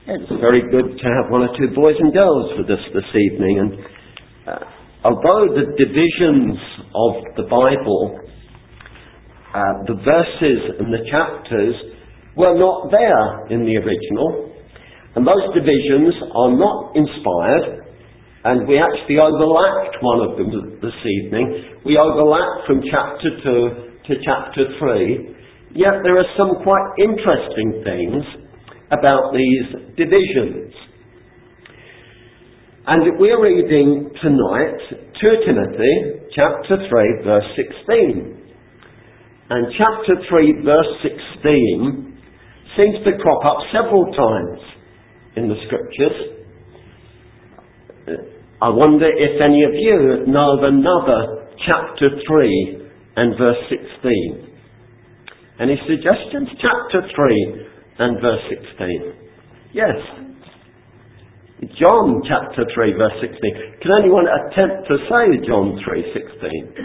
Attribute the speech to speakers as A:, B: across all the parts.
A: It's very good to have one or two boys and girls with us this evening. And although the divisions of the Bible, the verses and the chapters were not there in the original, and those divisions are not inspired, and we actually overlapped one of them this evening. We overlapped from chapter 2 to chapter 3, yet there are some quite interesting things about these divisions. And we're reading tonight 2 Timothy chapter 3 verse 16. And chapter 3 verse 16 seems to crop up several times in the scriptures. I wonder if any of you know of another chapter 3 and verse 16. Any suggestions? Chapter 3 and verse 16. Yes. John chapter 3 verse 16. Can anyone attempt to say John 3:16?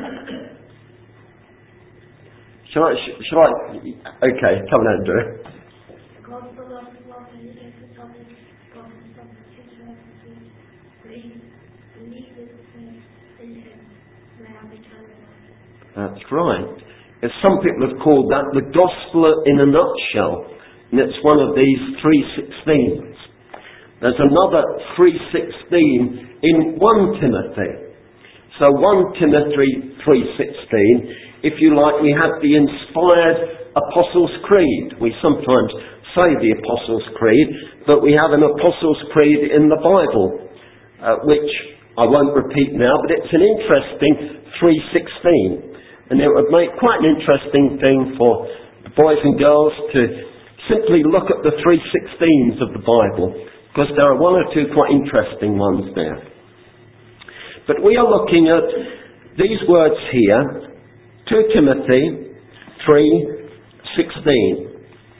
A: Shall I? Okay, come on, Andrew. That's right. As some people have called that the gospel in a nutshell. And it's one of these 3:16s. There's another 3:16 in 1 Timothy. So 1 Timothy 3:16, if you like, we have the inspired Apostles' Creed. We sometimes say the Apostles' Creed, but we have an Apostles' Creed in the Bible, which I won't repeat now, but it's an interesting 3:16. And it would make quite an interesting thing for the boys and girls to simply look at the 3:16s of the Bible, because there are one or two quite interesting ones there. But we are looking at these words here, 2 Timothy 3:16.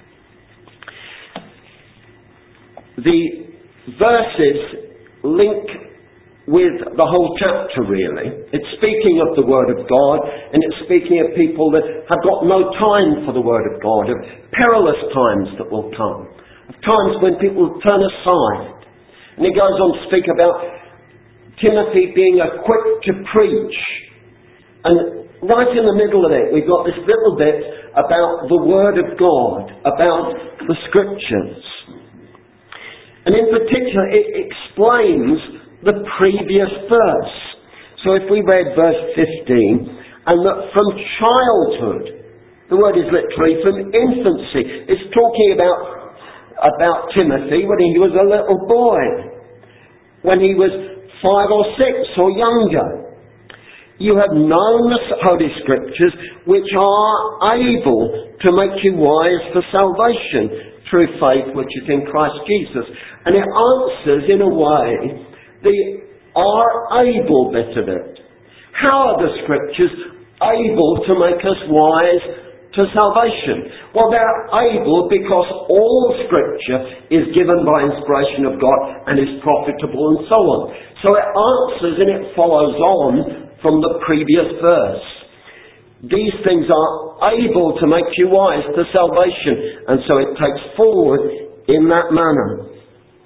A: The verses link with the whole chapter, really. It's speaking of the Word of God, and it's speaking of people that have got no time for the Word of God, of perilous times that will come, of times when people turn aside. And he goes on to speak about Timothy being equipped to preach. And right in the middle of it, we've got this little bit about the Word of God, about the Scriptures. And in particular, it explains the previous verse. So if we read verse 15, and that from childhood, the word is literally from infancy, it's talking about Timothy when he was a little boy, when he was 5 or 6 or younger. You have known the Holy Scriptures, which are able to make you wise for salvation through faith which is in Christ Jesus. And it answers in a way the are able bit of it. How are the Scriptures able to make us wise to salvation? Well, they're able because all Scripture is given by inspiration of God and is profitable and so on. So it answers and it follows on from the previous verse. These things are able to make you wise to salvation, and so it takes forward in that manner.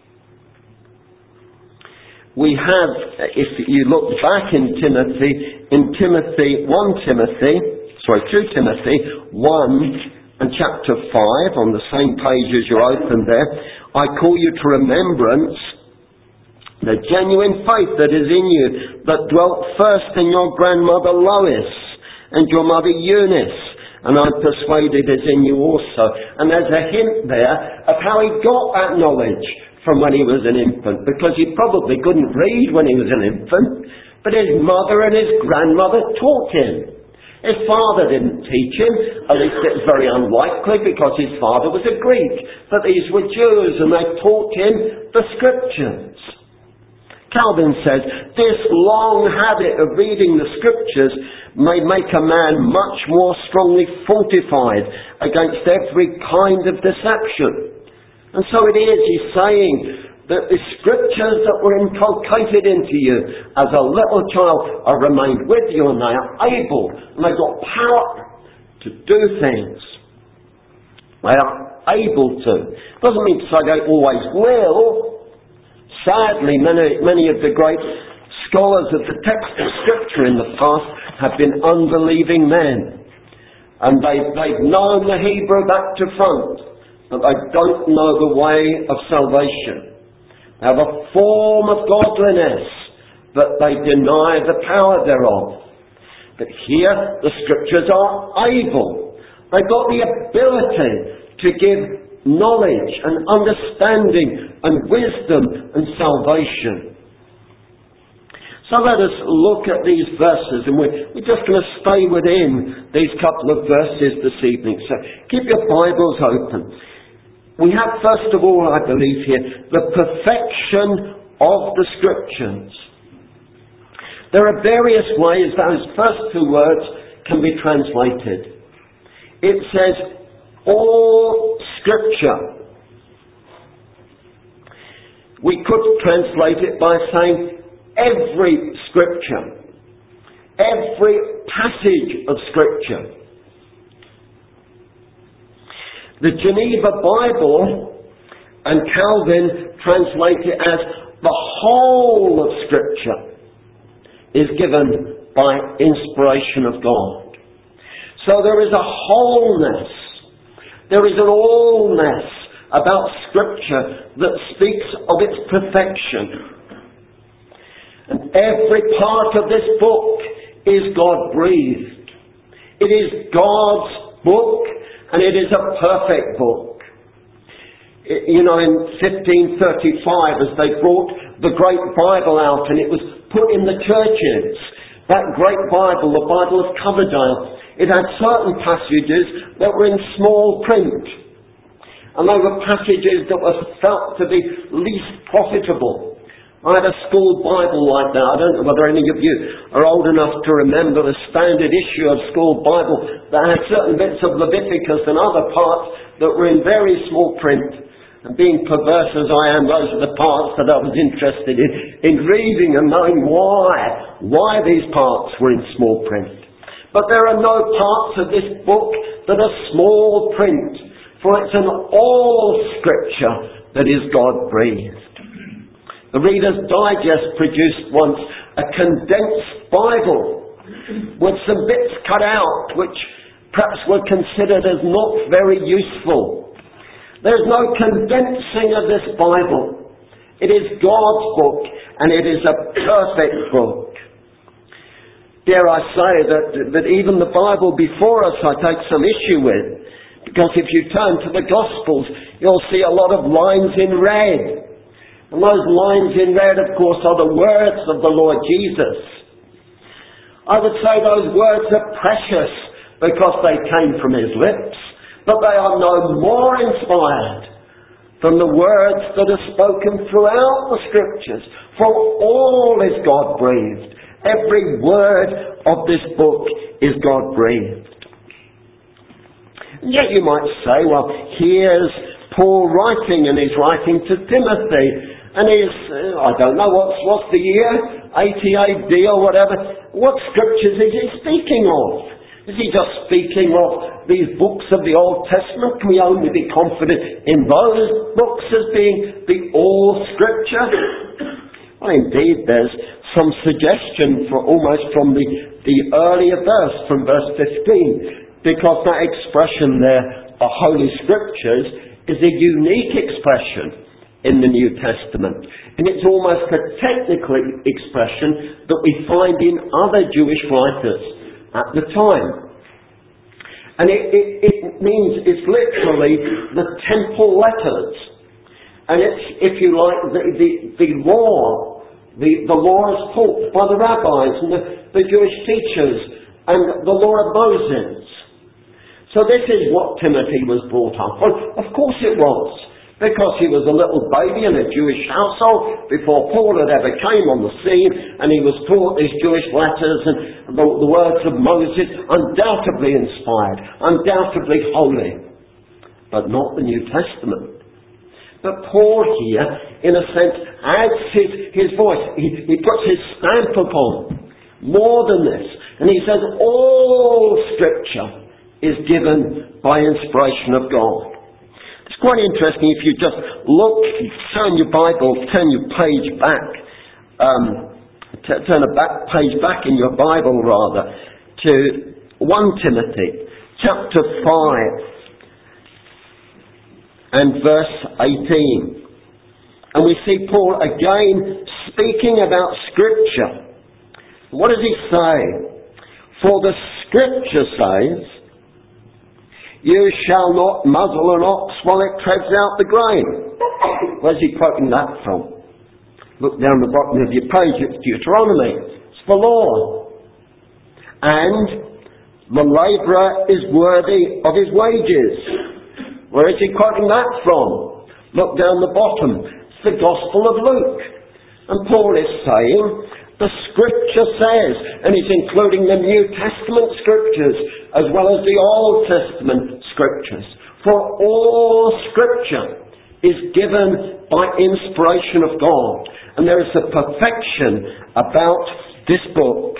A: We have, if you look back in 2 Timothy 1 and chapter 5, on the same page as you're open there, I call you to remembrance the genuine faith that is in you, that dwelt first in your grandmother Lois and your mother Eunice, and I'm persuaded is in you also. And there's a hint there of how he got that knowledge from when he was an infant, because he probably couldn't read when he was an infant, but his mother and his grandmother taught him. His father didn't teach him, at least it's very unlikely, because his father was a Greek, but these were Jews and they taught him the Scriptures. Calvin says, this long habit of reading the Scriptures may make a man much more strongly fortified against every kind of deception. And so it is, he's saying that the Scriptures that were inculcated into you as a little child are remained with you, and they are able, and they've got power to do things. Well, able to. Doesn't mean to say they always will. Sadly, many of the great scholars of the text of Scripture in the past have been unbelieving men. And they've known the Hebrew back to front, but they don't know the way of salvation. They have a form of godliness, but they deny the power thereof. But here, the Scriptures are able. They've got the ability to give knowledge and understanding and wisdom and salvation. So let us look at these verses, and we're just going to stay within these couple of verses this evening. So keep your Bibles open. We have, first of all, I believe here, the perfection of the Scriptures. There are various ways those first two words can be translated. It says, all Scripture. We could translate it by saying, every Scripture. Every passage of Scripture. The Geneva Bible and Calvin translate it as the whole of Scripture is given by inspiration of God. So there is a wholeness, there is an allness about Scripture that speaks of its perfection. And every part of this book is God-breathed. It is God's book, and it is a perfect book. In 1535, as they brought the Great Bible out, and it was put in the churches, that great Bible, the Bible of Coverdale, it had certain passages that were in small print. And they were passages that were felt to be least profitable. I had a school Bible like that. I don't know whether any of you are old enough to remember the standard issue of school Bible that had certain bits of Leviticus and other parts that were in very small print. And being perverse as I am, those are the parts that I was interested in reading and knowing why these parts were in small print. But there are no parts of this book that are small print, for it's an all Scripture that is God-breathed. The Reader's Digest produced once a condensed Bible with some bits cut out which perhaps were considered as not very useful. There's no condensing of this Bible. It is God's book, and it is a perfect book. Dare I say that even the Bible before us I take some issue with, because if you turn to the Gospels, you'll see a lot of lines in red. And those lines in red, of course, are the words of the Lord Jesus. I would say those words are precious because they came from His lips. But they are no more inspired than the words that are spoken throughout the Scriptures. For all is God-breathed. Every word of this book is God-breathed. And yet you might say, well, here's Paul writing, and he's writing to Timothy. And he's, I don't know, what's the year? 80 AD or whatever. What Scriptures is he speaking of? Is he just speaking of these books of the Old Testament? Can we only be confident in those books as being the all Scripture? Well, indeed, there's some suggestion almost from the earlier verse, from verse 15, because that expression there, the Holy Scriptures, is a unique expression in the New Testament. And it's almost a technical expression that we find in other Jewish writers at the time. And it means, it's literally the temple letters. And it's, if you like, the law. The law is taught by the rabbis and the Jewish teachers and the law of Moses. So this is what Timothy was brought up on. Of course it was. Because he was a little baby in a Jewish household before Paul had ever came on the scene, and he was taught these Jewish letters and the words of Moses, undoubtedly inspired, undoubtedly holy, but not the New Testament. But Paul here, in a sense, adds his voice. He puts his stamp upon more than this, and he says all Scripture is given by inspiration of God. It's quite interesting if you just look, turn your Bible, turn your page back, turn a back page back in your Bible rather, to 1 Timothy chapter 5 and verse 18. And we see Paul again speaking about Scripture. What does he say? For the Scripture says, you shall not muzzle an ox while it treads out the grain. Where's he quoting that from? Look down the bottom of your page, it's Deuteronomy. It's the law. And the labourer is worthy of his wages. Where is he quoting that from? Look down the bottom. It's the Gospel of Luke. And Paul is saying, the Scripture says, and he's including the New Testament Scriptures as well as the Old Testament Scriptures. For all Scripture is given by inspiration of God. And there is a perfection about this book.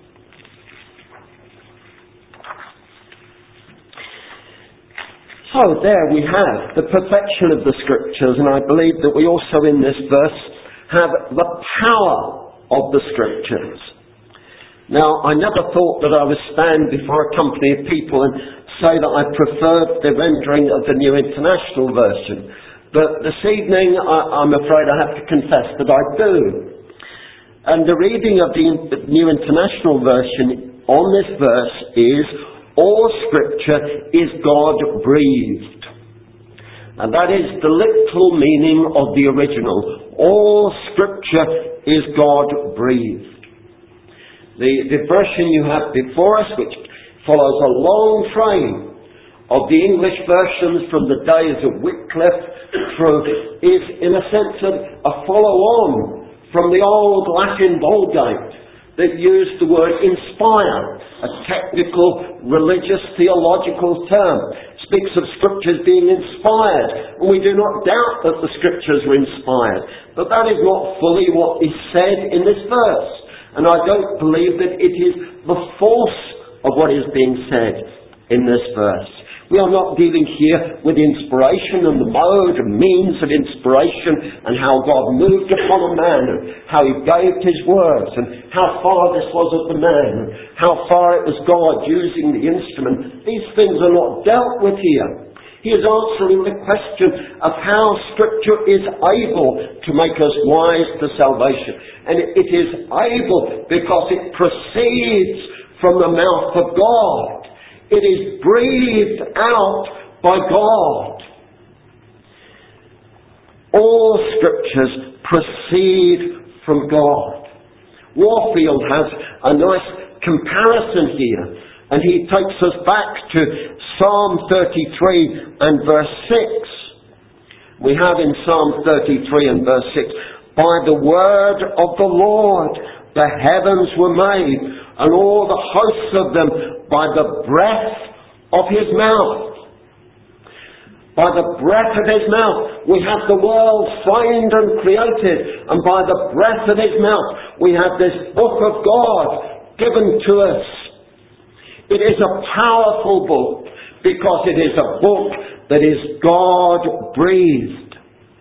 A: So there we have the perfection of the Scriptures, and I believe that we also in this verse have the power of the Scriptures. Now, I never thought that I would stand before a company of people and say that I preferred the rendering of the New International Version. But this evening, I'm afraid I have to confess that I do. And the reading of the New International Version on this verse is, all Scripture is God-breathed. And that is the literal meaning of the original. All Scripture is God-breathed. The version you have before us, which follows a long train of the English versions from the days of Wycliffe through, is in a sense a follow-on from the old Latin Vulgate that used the word inspire, a technical, religious, theological term. Speaks of Scriptures being inspired, and we do not doubt that the Scriptures were inspired, but that is not fully what is said in this verse, and I don't believe that it is the force of what is being said in this verse. We are not dealing here with inspiration and the mode and means of inspiration and how God moved upon a man and how he gave his words and how far this was of the man and how far it was God using the instrument. These things are not dealt with here. He is answering the question of how Scripture is able to make us wise to salvation. And it is able because it proceeds from the mouth of God. It is breathed out by God. All Scriptures proceed from God. Warfield has a nice comparison here, and he takes us back to Psalm 33 and verse 6. We have in Psalm 33 and verse 6, by the word of the Lord the heavens were made, and all the hosts of them by the breath of his mouth. By the breath of his mouth we have the world framed and created, and by the breath of his mouth we have this book of God given to us. It is a powerful book because it is a book that is God-breathed.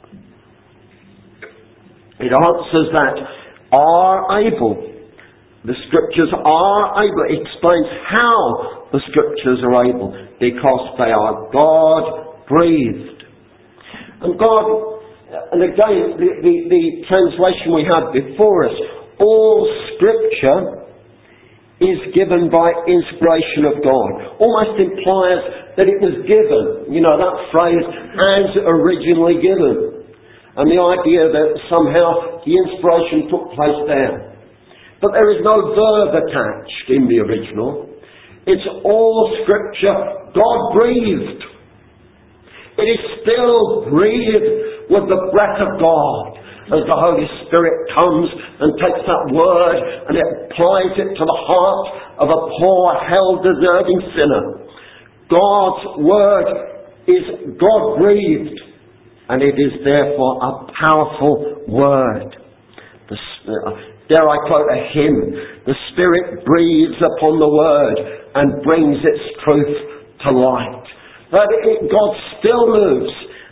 A: It answers that are able. The Scriptures are able. It explains how the Scriptures are able, because they are God-breathed. And God, and again, the translation we have before us, all Scripture is given by inspiration of God. Almost implies that it was given. You know, that phrase, as originally given. And the idea that somehow the inspiration took place there. But there is no verb attached in the original. It's all Scripture God-breathed. It is still breathed with the breath of God as the Holy Spirit comes and takes that word and it applies it to the heart of a poor, hell-deserving sinner. God's word is God-breathed, and it is therefore a powerful word. Dare I quote a hymn? The Spirit breathes upon the Word and brings its truth to light. But God still moves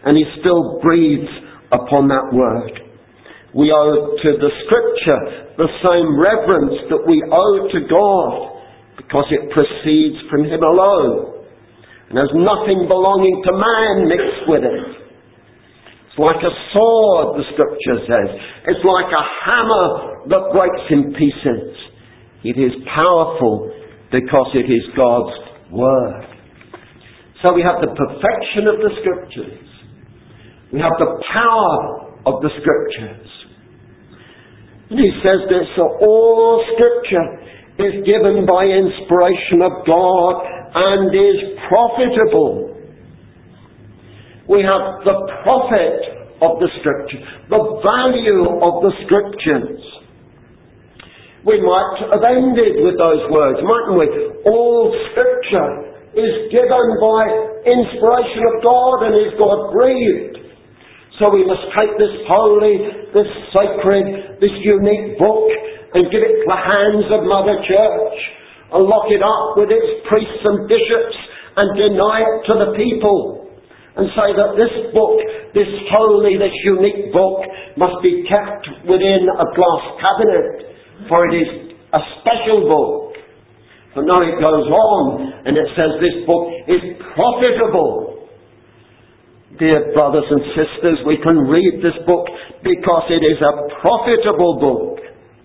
A: and He still breathes upon that word. We owe to the Scripture the same reverence that we owe to God, because it proceeds from Him alone. And there's nothing belonging to man mixed with it. It's like a sword, the Scripture says. It's like a hammer that breaks in pieces. It is powerful because it is God's Word. So we have the perfection of the Scriptures. We have the power of the Scriptures. And he says this, so all Scripture is given by inspiration of God and is profitable. We have the profit of the Scripture, the value of the Scriptures. We might have ended with those words, mightn't we? All Scripture is given by inspiration of God and is God-breathed. So we must take this holy, this sacred, this unique book and give it to the hands of Mother Church and lock it up with its priests and bishops and deny it to the people and say that this book, this holy, this unique book must be kept within a glass cabinet, for it is a special book. But no, it goes on and it says this book is profitable. Dear brothers and sisters, we can read this book because it is a profitable book.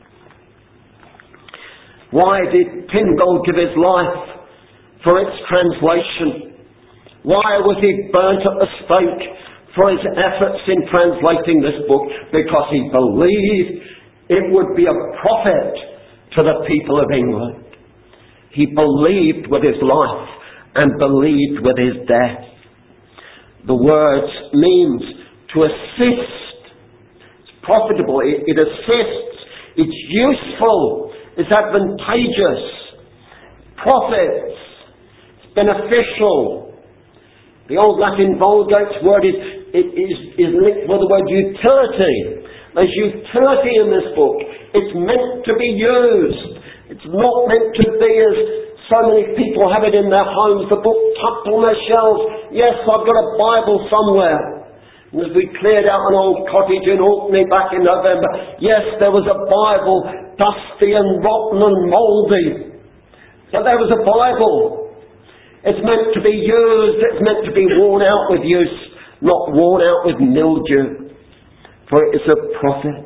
A: Why did Tyndale give his life for its translation? Why was he burnt at the stake for his efforts in translating this book? Because he believed it would be a profit to the people of England. He believed with his life and believed with his death. The word means to assist. It's profitable. It assists. It's useful. It's advantageous. Profits. It's beneficial. The old Latin Vulgate's word is linked with the word utility. There's utility in this book. It's meant to be used. It's not meant to be as so many people have it in their homes, the book tucked on their shelves. Yes, I've got a Bible somewhere. And as we cleared out an old cottage in Orkney back in November, yes, there was a Bible, dusty and rotten and mouldy. But there was a Bible. It's meant to be used. It's meant to be worn out with use, not worn out with mildew. For it is a profit.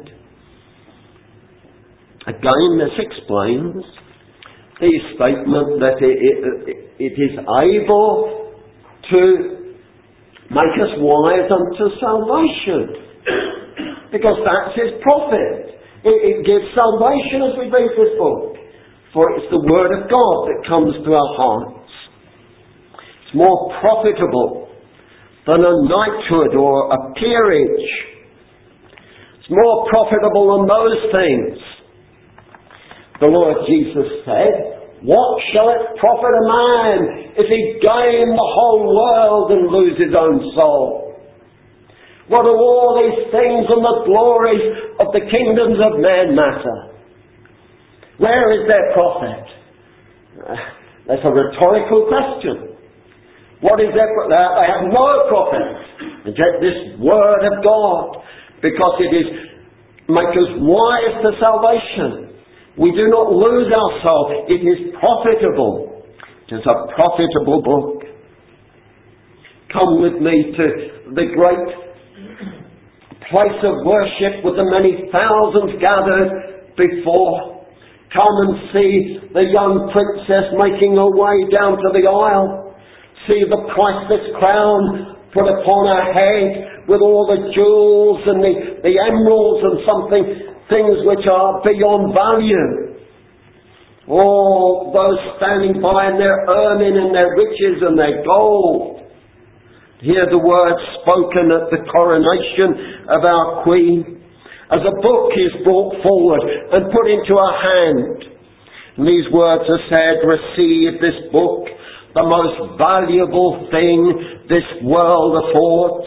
A: Again, this explains the statement that it is able to make us wise unto salvation. Because that's his profit. It gives salvation as we read this book. For it's the Word of God that comes to our hearts. It's more profitable than a knighthood or a peerage. It's more profitable than those things. The Lord Jesus said, what shall it profit a man if he gain the whole world and lose his own soul? What do all these things and the glories of the kingdoms of men matter? Where is their profit? That's a rhetorical question. What is their profit? They have no profit. And yet this Word of God, because it is make us wise to salvation. We do not lose our soul. It is profitable. It is a profitable book. Come with me to the great place of worship with the many thousands gathered before. Come and see the young princess making her way down to the aisle. See the priceless crown put upon her head with all the jewels and the emeralds and things which are beyond value. All those standing by in their ermine and their riches and their gold. Hear the words spoken at the coronation of our Queen. As a book is brought forward and put into her hand. And these words are said, receive this book, the most valuable thing this world affords.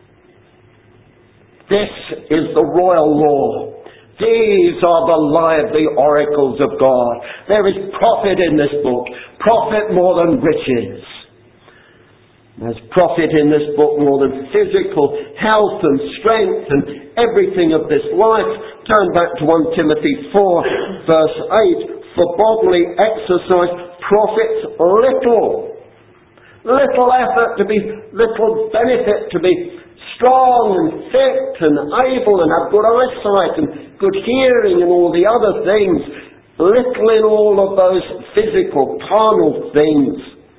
A: This is the royal law. These are the lively oracles of God. There is profit in this book. Profit more than riches. There's profit in this book more than physical health and strength and everything of this life. Turn back to 1 Timothy 4 verse 8. For bodily exercise profits little. Little effort to be, little benefit to be strong and fit and able and have good eyesight and good hearing and all the other things. Little in all of those physical, carnal things.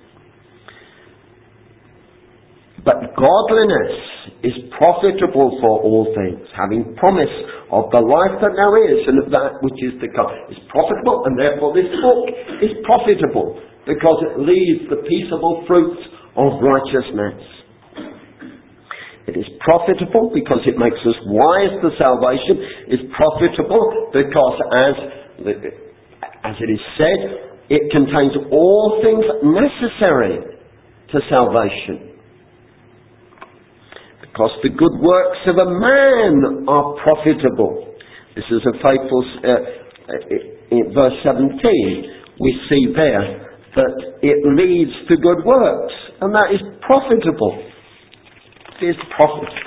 A: But godliness is profitable for all things, having promise of the life that now is and of that which is to come. It's profitable, and therefore this book is profitable because it leads the peaceable fruits of righteousness. It is profitable because it makes us wise to salvation. It's profitable because, as it is said, it contains all things necessary to salvation. Because the good works of a man are profitable. This is a faithful, in verse 17, we see there that it leads to good works, and that is profitable. It is profitable.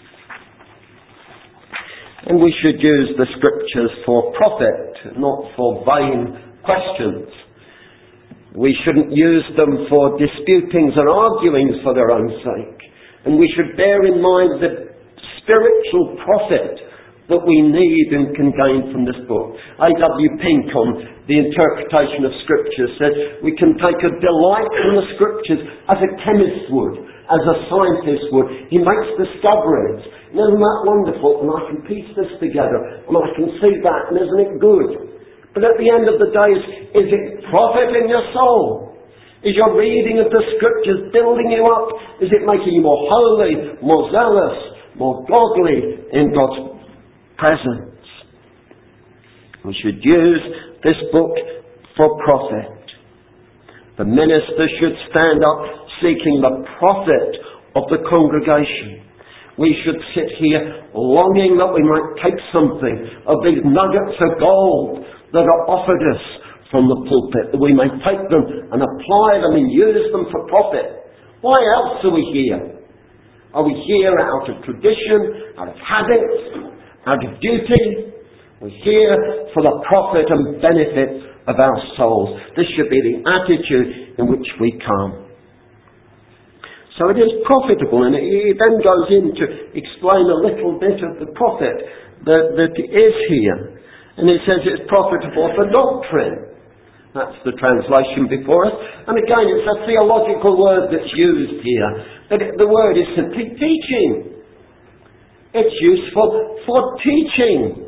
A: And we should use the scriptures for profit, not for vain questions. We shouldn't use them for disputings and arguings for their own sake. And we should bear in mind the spiritual profit that we need and can gain from this book. A.W. Pink, on the interpretation of Scripture, said we can take a delight from the Scriptures as a chemist would, as a scientist would. He makes discoveries. And isn't that wonderful? And I can piece this together, and I can see that, and isn't it good? But at the end of the day, is it profiting your soul? Is your reading of the Scriptures building you up? Is it making you more holy, more zealous, more godly in God's presence? We should use this book for profit. The minister should stand up seeking the profit of the congregation. We should sit here longing that we might take something of these nuggets of gold that are offered us from the pulpit, that we may take them and apply them and use them for profit. Why else are we here? Are we here out of tradition, out of habit, out of duty? We're here for the profit and benefit of our souls. This should be the attitude in which we come. So it is profitable, and he then goes in to explain a little bit of the profit that is here. And it says it's profitable for doctrine. That's the translation before us. And again, it's a theological word that's used here. But the word is simply teaching. It's useful for teaching.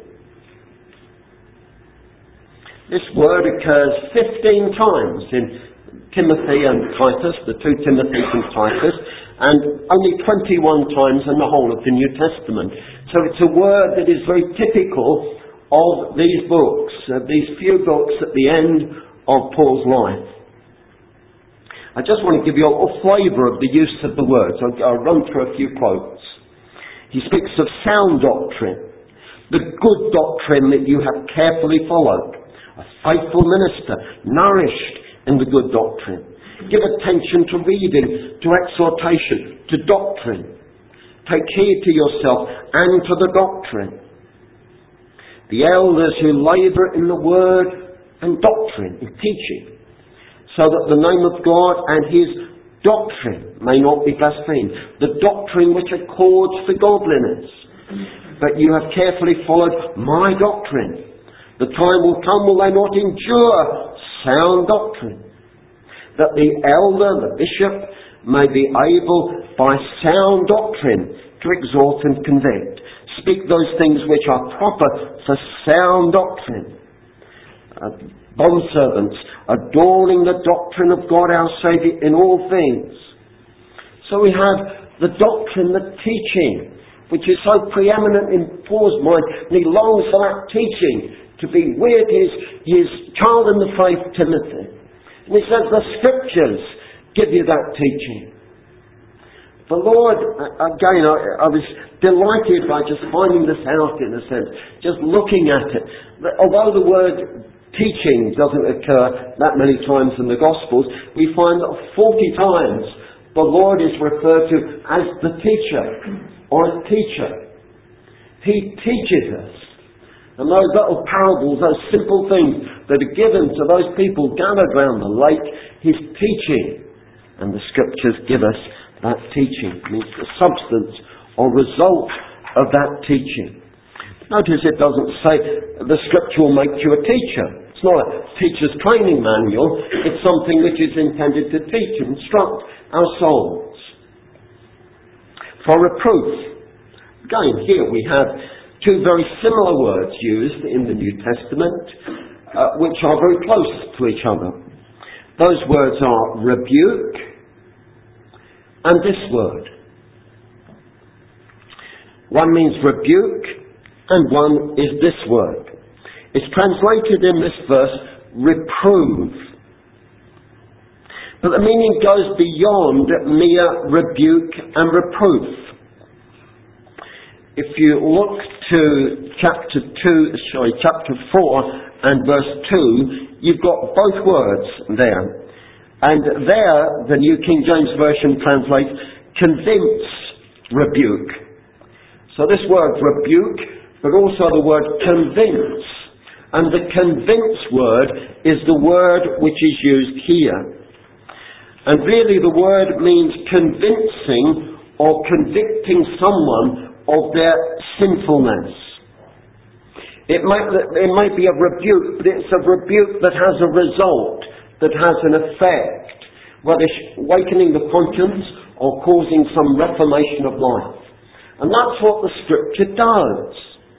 A: This word occurs 15 times in Timothy and Titus, the two Timothys and Titus, and only 21 times in the whole of the New Testament. So it's a word that is very typical of these books, these few books at the end of Paul's life. I just want to give you a flavour of the use of the words. I'll run through a few quotes. He speaks of sound doctrine, the good doctrine that you have carefully followed, a faithful minister, nourished in the good doctrine. Give attention to reading, to exhortation, to doctrine. Take heed to yourself and to the doctrine. The elders who labour in the word and doctrine, in teaching, so that the name of God and His doctrine may not be blasphemed. The doctrine which accords for godliness. But you have carefully followed my doctrine. The time will come will they not endure sound doctrine, that the elder, the bishop, may be able by sound doctrine to exhort and convict. Speak those things which are proper for sound doctrine. Bondservants, adorning the doctrine of God our Saviour in all things. So we have the doctrine, the teaching, which is so preeminent in Paul's mind, and he longs for that teaching to be with his child in the faith, Timothy. And he says the Scriptures give you that teaching. The Lord, again, I was delighted by just finding this out, in a sense, just looking at it. Although the word teaching doesn't occur that many times in the Gospels, we find that 40 times the Lord is referred to as the teacher, or a teacher. He teaches us. And those little parables, those simple things that are given to those people gathered round the lake, He's teaching. And the Scriptures give us that teaching. It means the substance or result of that teaching. Notice it doesn't say the Scripture will make you a teacher. It's not a teacher's training manual. It's something which is intended to teach and instruct our souls. For reproof. Again, here we have two very similar words used in the New Testament, which are very close to each other. Those words are rebuke and this word. One means rebuke and one is this word. It's translated in this verse, reprove. But the meaning goes beyond mere rebuke and reproof. If you look to chapter 4 and verse 2, you've got both words there. And there, the New King James Version translates, convince, rebuke. So this word rebuke, but also the word convince. And the convince word is the word which is used here. And really the word means convincing or convicting someone of their sinfulness. It may be a rebuke, but it's a rebuke that has a result, that has an effect, whether awakening the conscience or causing some reformation of life. And that's what the Scripture does.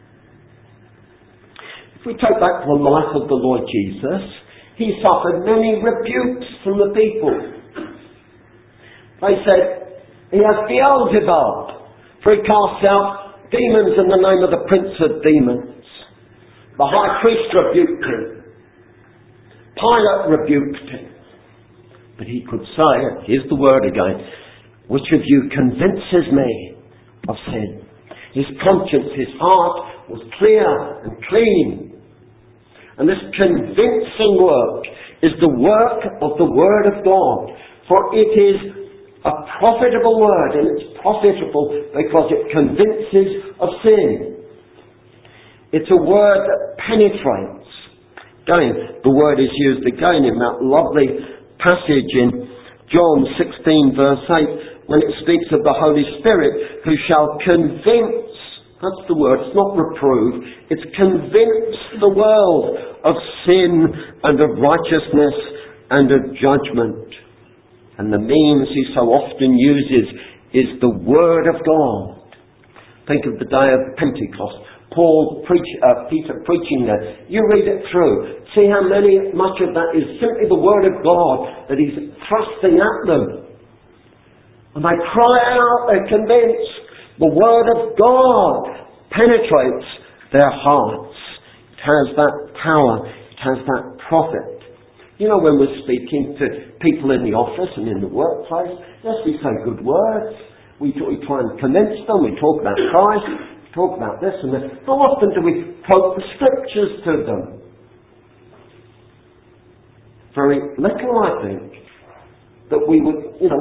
A: If we take back the life of the Lord Jesus, He suffered many rebukes from the people. They said, He has Beelzebub, for He casts out demons in the name of the Prince of Demons. The high priest rebuked Him. Pilate rebuked Him. But He could say, here's the word again, which of you convinces me of sin? His conscience, his heart was clear and clean. And this convincing work is the work of the Word of God. For it is a profitable word, and it's profitable because it convinces of sin. It's a word that penetrates. Again, the word is used again in that lovely passage in John 16 verse 8 when it speaks of the Holy Spirit who shall convince, that's the word, it's not reprove, it's convince the world of sin and of righteousness and of judgment. And the means He so often uses is the Word of God. Think of the day of Pentecost. Peter preaching there. You read it through. See how much of that is simply the Word of God that He's thrusting at them. And they cry out, they're convinced. The Word of God penetrates their hearts. It has that power. It has that profit. You know, when we're speaking to people in the office and in the workplace, yes, we say good words. We try and convince them. We talk about Christ. We talk about this and that. How often do we quote the Scriptures to them? Very little, I think. That we would, isn't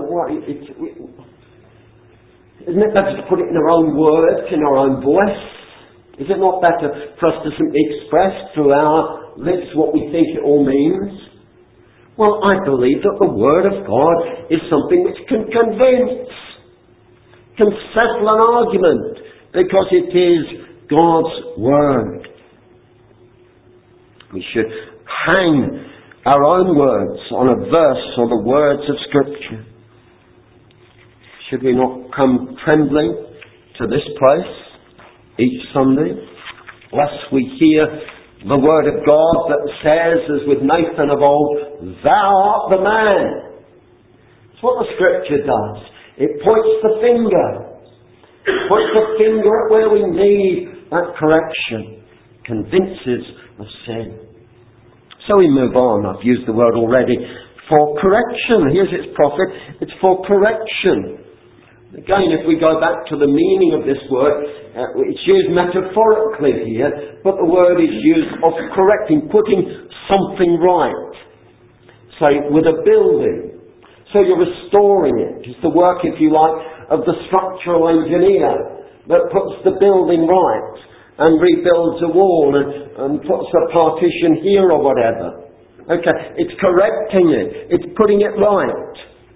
A: it better to put it in our own words, in our own voice? Is it not better for us to simply express through our lips what we think it all means? Well, I believe that the Word of God is something which can convince, can settle an argument, because it is God's Word. We should hang our own words on a verse or the words of Scripture. Should we not come trembling to this place each Sunday, lest we hear the Word of God that says, as with Nathan of old, Thou art the man. It's what the Scripture does. It points the finger. It points the finger at where we need that correction. Convinces of sin. So we move on. I've used the word already. For correction. Here's its profit. It's for correction. Again, if we go back to the meaning of this word, it's used metaphorically here, but the word is used of correcting, putting something right. Say, with a building. So you're restoring it. It's the work, if you like, of the structural engineer that puts the building right and rebuilds a wall and puts a partition here or whatever. Okay, it's correcting it. It's putting it right.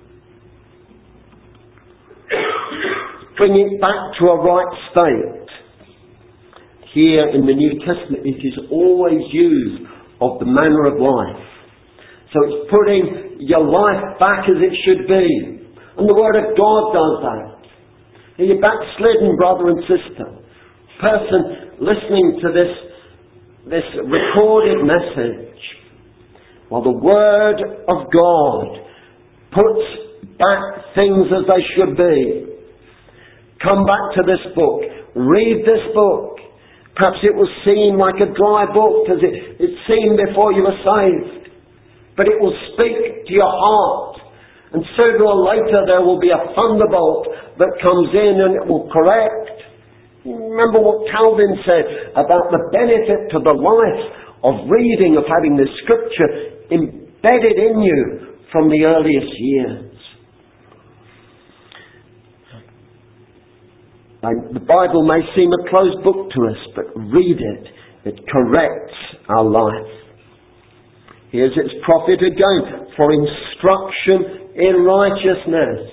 A: Bringing it back to a right state. Here in the New Testament, it is always used of the manner of life. So it's putting your life back as it should be. And the Word of God does that. Are you backslidden, brother and sister? Person listening to this recorded message. Well, the Word of God puts back things as they should be. Come back to this book. Read this book. Perhaps it will seem like a dry book as it seemed before you were saved. But it will speak to your heart. And sooner or later there will be a thunderbolt that comes in and it will correct. Remember what Calvin said about the benefit to the life of reading, of having the Scripture embedded in you from the earliest years. And the Bible may seem a closed book to us, but read it. It corrects our life. Here's its profit again, for instruction in righteousness.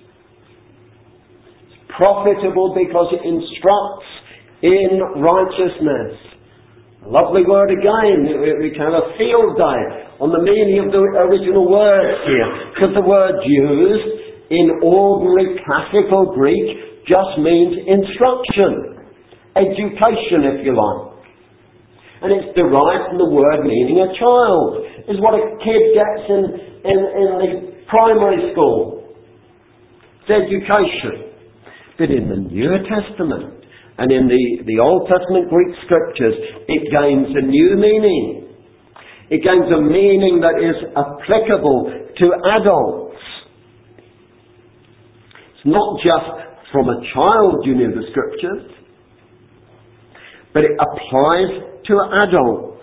A: It's profitable because it instructs in righteousness. A lovely word again. We can have a field day on the meaning of the original words here. Because the word used in ordinary classical Greek just means instruction. Education, if you like. And it's derived from the word meaning a child. It's what a kid gets in the primary school. It's education. But in the New Testament and in the Old Testament Greek Scriptures, it gains a new meaning. It gains a meaning that is applicable to adults. It's not just from a child you knew the Scriptures, but it applies to adults.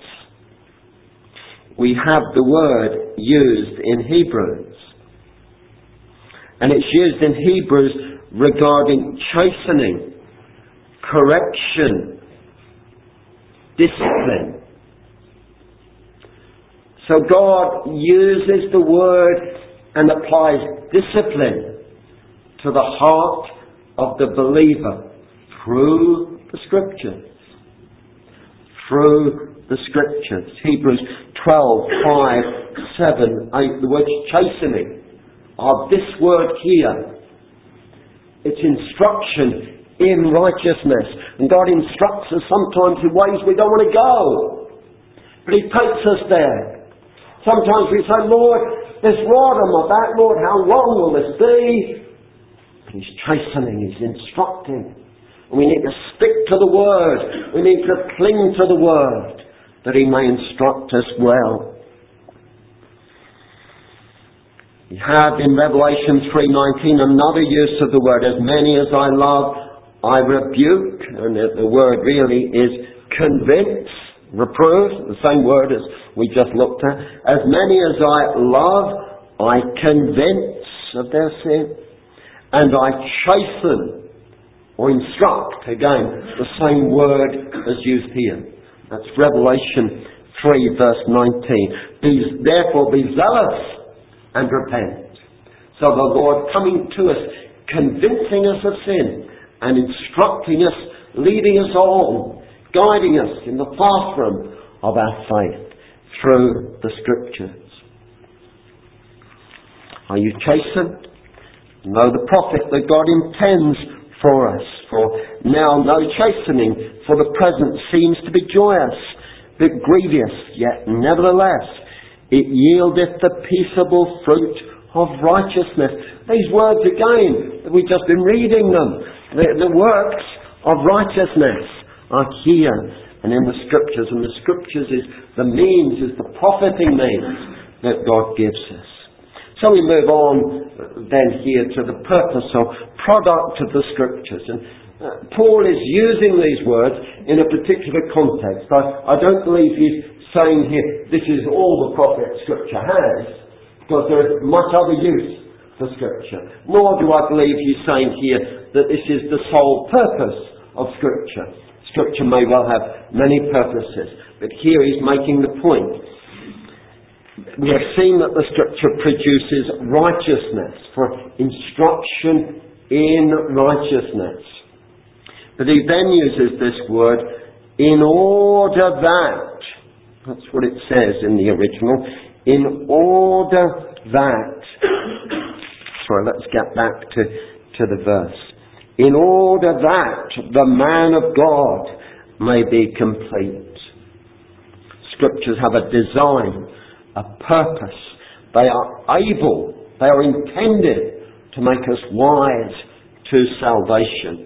A: We have the word used in Hebrews. And it's used in Hebrews regarding chastening, correction, discipline. So God uses the word and applies discipline to the heart of the believer through the Scriptures. Through the Scriptures. Hebrews 12, 5, 7, 8. The word chastening. This word here. It's instruction in righteousness. And God instructs us sometimes in ways we don't want to go. But He takes us there. Sometimes we say, Lord, this rod on my back, Lord, how long will this be? He's chastening, He's instructing. And we need to stick to the Word. We need to cling to the Word that He may instruct us well. We have in Revelation 3:19 another use of the word. As many as I love, I rebuke. And the word really is convince, reprove, the same word as we just looked at. As many as I love, I convince of their sin. And I chasten or instruct, again, the same word as used here. That's Revelation 3 verse 19. Therefore be zealous and repent. So the Lord coming to us, convincing us of sin and instructing us, leading us on, guiding us in the pathway of our faith through the Scriptures. Are you chastened? Know the profit that God intends for us. For now no chastening for the present seems to be joyous, but grievous, yet nevertheless it yieldeth the peaceable fruit of righteousness. These words again, we've just been reading them. The works of righteousness are here and in the Scriptures. And the Scriptures is the means, is the profiting means that God gives us. So we move on then here to the purpose or product of the Scriptures. And Paul is using these words in a particular context. I don't believe he's saying here, this is all the profit Scripture has, because there is much other use for Scripture. Nor do I believe he's saying here that this is the sole purpose of Scripture. Scripture may well have many purposes, but here he's making the point. We have seen that the Scripture produces righteousness, for instruction in righteousness. But he then uses this word, in order that. That's what it says in the original. In order that. Sorry, let's get back to the verse. In order that the man of God may be complete. Scriptures have a design, a purpose. They are able, they are intended to make us wise to salvation.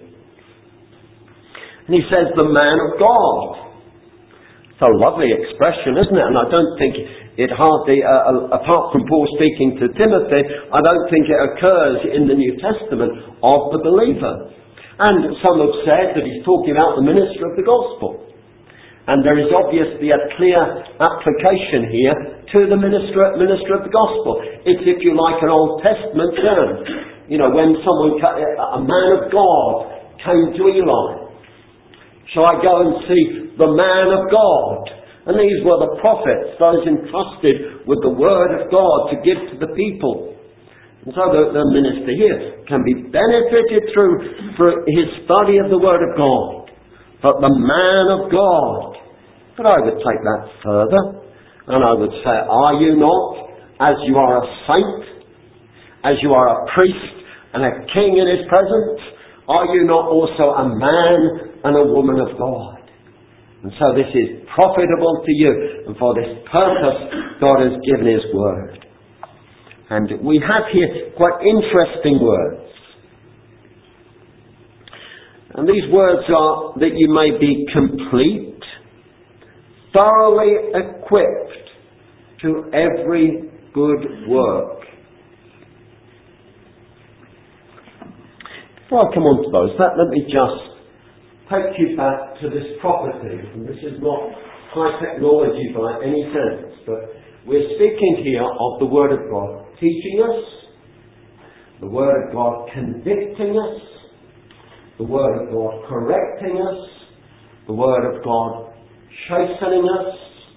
A: And he says, the man of God. It's a lovely expression, isn't it? And I don't think it hardly, apart from Paul speaking to Timothy, I don't think it occurs in the New Testament of the believer. And some have said that he's talking about the minister of the gospel. And there is obviously a clear application here to the minister of the gospel. It's, if you like, an Old Testament term. You know, when a man of God came to Eli. Shall I go and see the man of God? And these were the prophets, those entrusted with the word of God to give to the people. And so the minister here can be benefited through his study of the word of God. But the man of God. But I would take that further. And I would say, are you not, as you are a saint, as you are a priest and a king in his presence, are you not also a man and a woman of God? And so this is profitable to you. And for this purpose, God has given his word. And we have here quite interesting words. And these words are that you may be complete, thoroughly equipped to every good work. Before I come on to those, let me just take you back to this property. And this is not high technology by any sense, but we're speaking here of the Word of God teaching us, the Word of God convicting us, the Word of God correcting us, the Word of God chastening us,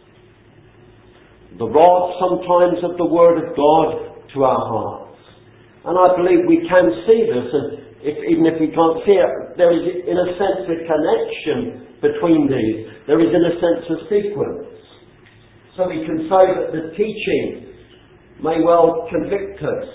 A: the rod sometimes of the Word of God to our hearts. And I believe we can see this, and even if we can't see it, there is in a sense a connection between these. There is in a sense a sequence. So we can say that the teaching may well convict us.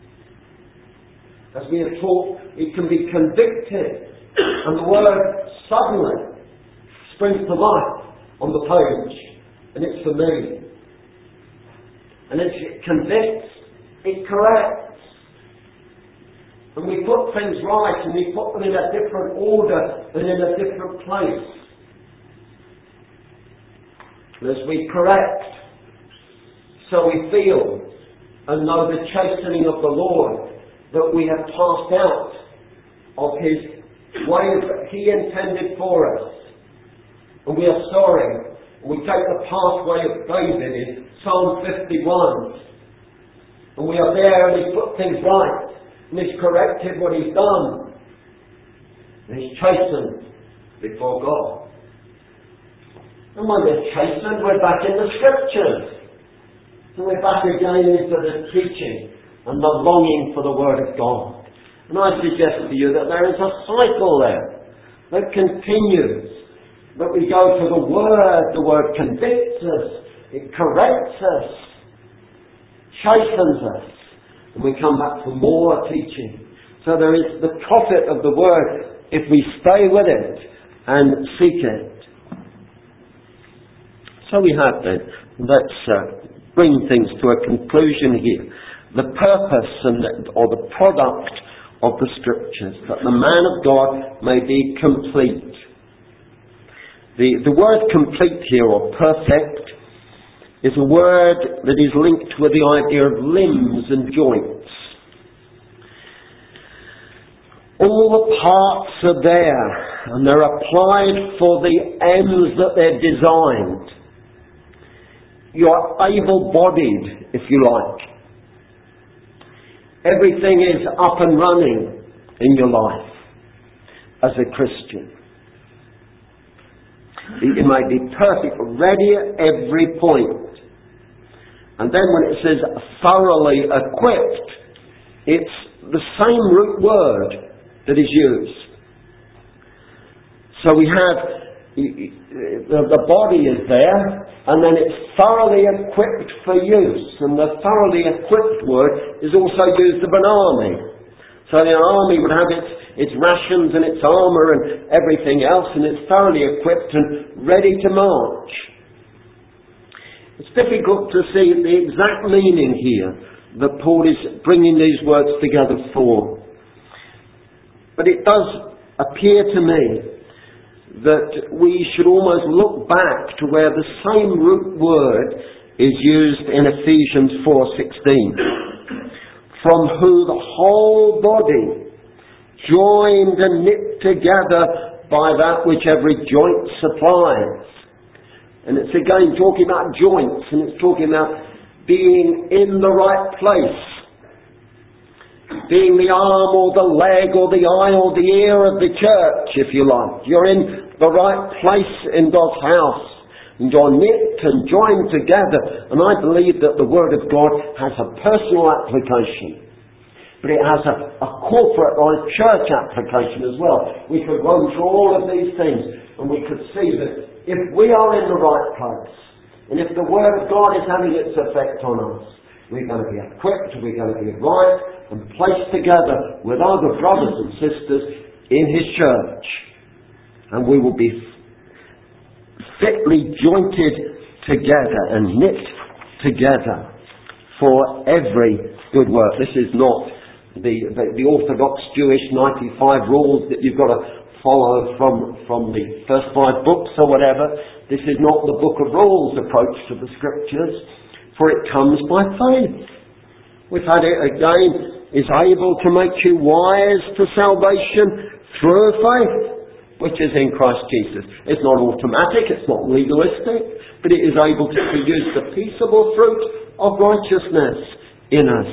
A: As we have taught, it can be convicted, and the word suddenly springs to life on the page, and it's familiar. And as it convicts, it corrects. And we put things right, and we put them in a different order and in a different place. And as we correct, so we feel and know the chastening of the Lord, that we have passed out of his ways that he intended for us. And we are sorry. We take the pathway of David in Psalm 51. And we are there, and he's put things right. And he's corrected what he's done. And he's chastened before God. And when we're chastened, we're back in the Scriptures. And we're back again into the teaching and the longing for the Word of God. And I suggest to you that there is a cycle there that continues. That we go to the Word convicts us, it corrects us, chastens us, and we come back for more teaching. So there is the profit of the Word if we stay with it and seek it. So we have then, let's bring things to a conclusion here. The purpose or the product of the Scriptures, that the man of God may be complete. The word complete here, or perfect, is a word that is linked with the idea of limbs and joints. All the parts are there, and they're applied for the ends that they're designed. You are able-bodied, if you like. everything is up and running in your life as a Christian. You may be perfect, ready at every point. And then when it says thoroughly equipped, it's the same root word that is used. So we have the body is there, and then it's thoroughly equipped for use. And the thoroughly equipped word is also used of an army. So the army would have its rations and its armour and everything else, and it's thoroughly equipped and ready to march. It's difficult to see the exact meaning here that Paul is bringing these words together for. But it does appear to me that we should almost look back to where the same root word is used in Ephesians 4:16. From who the whole body, joined and knit together by that which every joint supplies. And it's again talking about joints, and it's talking about being in the right place. Being the arm or the leg or the eye or the ear of the church, if you like. You're in the right place in God's house. And you're knit and joined together. And I believe that the Word of God has a personal application. But it has a corporate or a church application as well. We could run through all of these things, and we could see that if we are in the right place, and if the Word of God is having its effect on us, we're going to be equipped, we're going to be right and placed together with other brothers and sisters in His church. And we will be fitly jointed together and knit together for every good work. This is not the Orthodox Jewish 95 rules that you've got to follow from the first 5 books or whatever. This is not the book of rules approach to the Scriptures, for it comes by faith. We've had it again, is able to make you wise to salvation through faith, which is in Christ Jesus. It's not automatic, it's not legalistic, but it is able to produce the peaceable fruit of righteousness in us.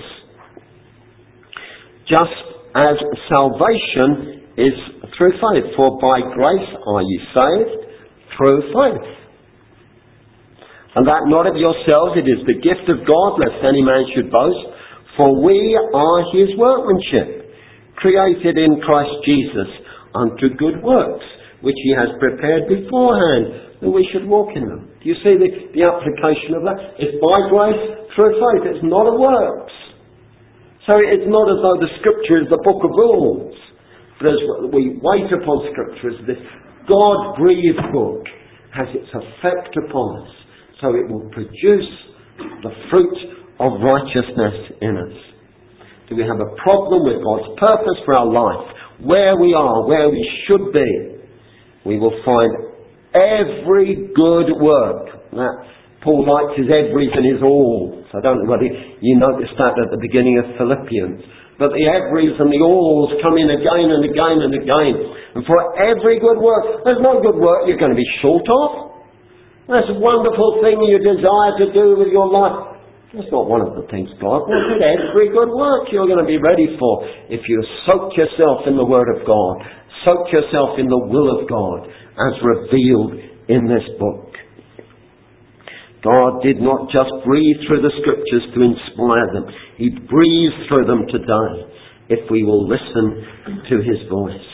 A: Just as salvation is through faith, for by grace are ye saved through faith. And that not of yourselves, it is the gift of God, lest any man should boast. For we are His workmanship, created in Christ Jesus unto good works, which He has prepared beforehand, that we should walk in them. Do you see the application of that? It's by grace through faith. It's not of works. So it's not as though the Scripture is the book of rules. But as we wait upon Scripture, as this God-breathed book has its effect upon us, so it will produce the fruit of righteousness in us. Do we have a problem with God's purpose for our life? Where we are, where we should be, we will find every good work. That Paul likes his everys and his alls. I don't know whether you noticed that at the beginning of Philippians. But the everys and the alls come in again and again and again. And for every good work, there's no good work you're going to be short of. That's a wonderful thing you desire to do with your life. That's not one of the things God wants. Every good work you're going to be ready for if you soak yourself in the Word of God, soak yourself in the will of God as revealed in this book. God did not just breathe through the Scriptures to inspire them. He breathes through them today if we will listen to His voice.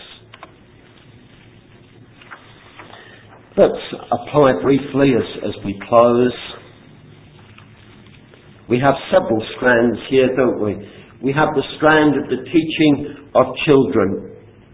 A: Let's apply briefly as we close. We have several strands here, don't we? We have the strand of the teaching of children.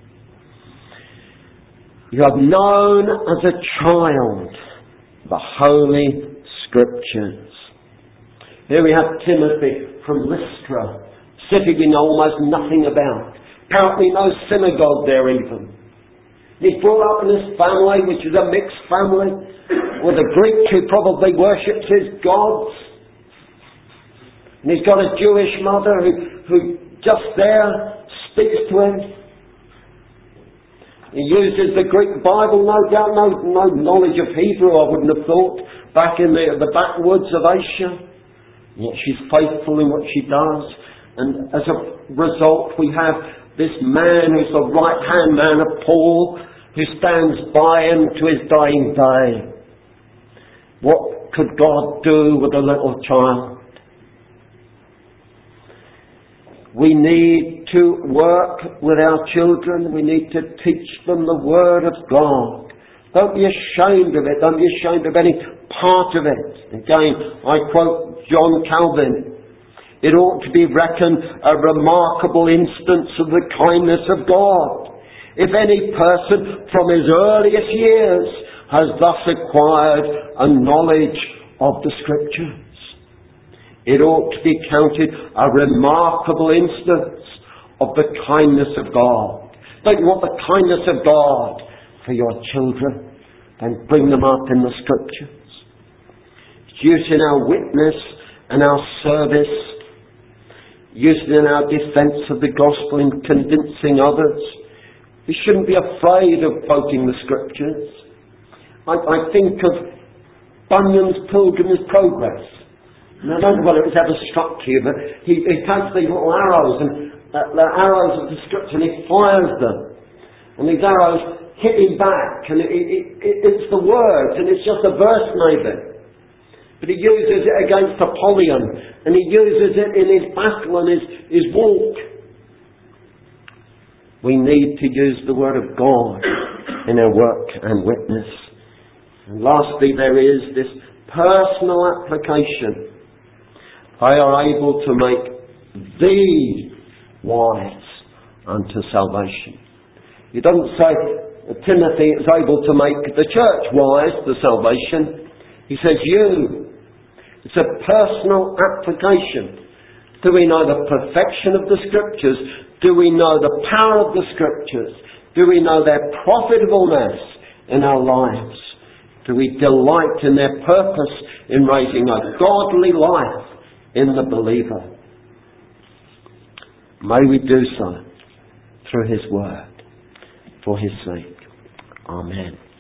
A: You have known as a child the Holy Scriptures. Here we have Timothy from Lystra, city we know almost nothing about. Apparently no synagogue there even. He's brought up in this family, which is a mixed family, with a Greek who probably worships his gods. And he's got a Jewish mother who just there speaks to him. He uses the Greek Bible, no doubt, no knowledge of Hebrew, I wouldn't have thought, back in the backwoods of Asia. Yet she's faithful in what she does. And as a result, we have this man who's the right-hand man of Paul, who stands by him to his dying day. What could God do with a little child? We need to work with our children. We need to teach them the Word of God. Don't be ashamed of it. Don't be ashamed of any part of it. Again, I quote John Calvin. It ought to be reckoned a remarkable instance of the kindness of God, if any person from his earliest years has thus acquired a knowledge of the Scriptures. It ought to be counted a remarkable instance of the kindness of God. Don't you want the kindness of God for your children? Then bring them up in the Scriptures. It's used in our witness and our service, used in our defence of the gospel in convincing others. We shouldn't be afraid of quoting the Scriptures. I think of Bunyan's Pilgrim's Progress. And I don't know whether it's ever struck you, but he takes these little arrows, and the arrows of the Scripture, and he fires them. And these arrows hit him back, and it's the words, and it's just a verse maybe. But he uses it against Apollyon, and he uses it in his battle and his walk. We need to use the Word of God in our work and witness. And lastly, there is this personal application. They are able to make thee wise unto salvation. He doesn't say Timothy is able to make the church wise to salvation. He says you. It's a personal application. Do we know the perfection of the Scriptures? Do we know the power of the Scriptures? Do we know their profitableness in our lives? Do we delight in their purpose in raising a godly life in the believer? May we do so through His Word, for His sake. Amen.